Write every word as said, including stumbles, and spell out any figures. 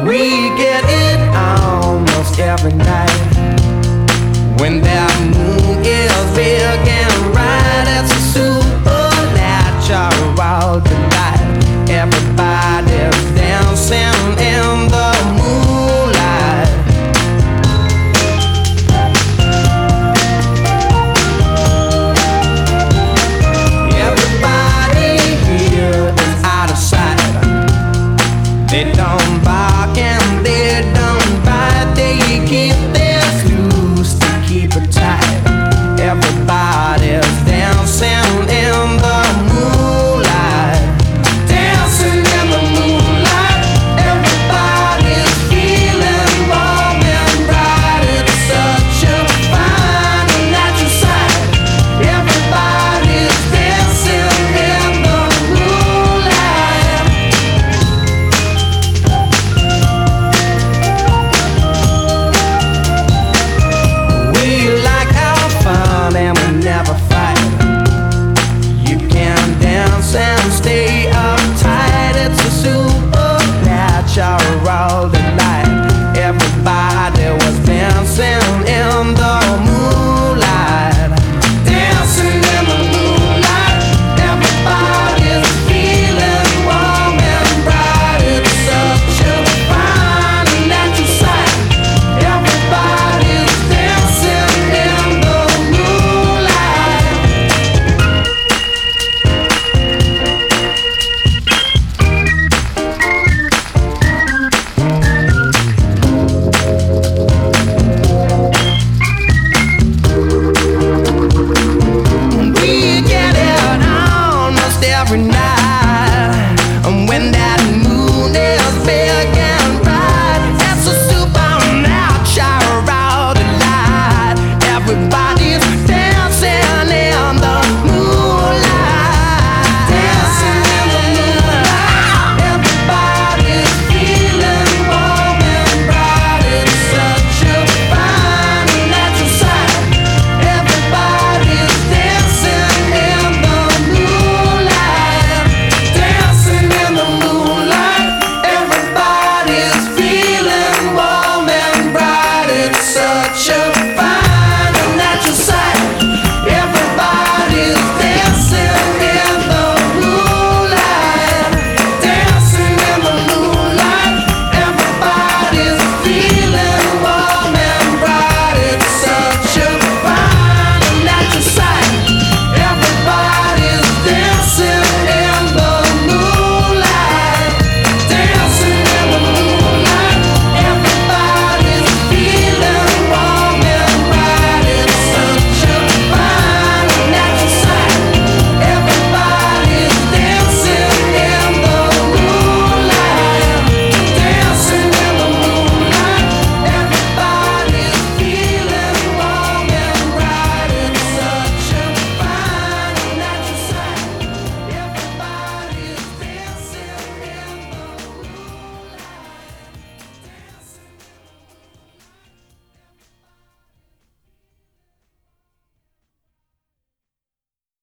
We get it almost every night. When that moon is big and bright, it's a supernatural delight. Everybody's dancing in the moonlight. Everybody here is out of sight. They don't bark and they don't bite. They keep their clues to keep it tight. Everybody's dancing in the moonlight. Dancing in the moonlight. Everybody's feeling warm and bright. It's such a fine and natural sight. Everybody's dancing in the moonlight. We like our fun and we never fight. You can dance and stay uptight. It's a supernatural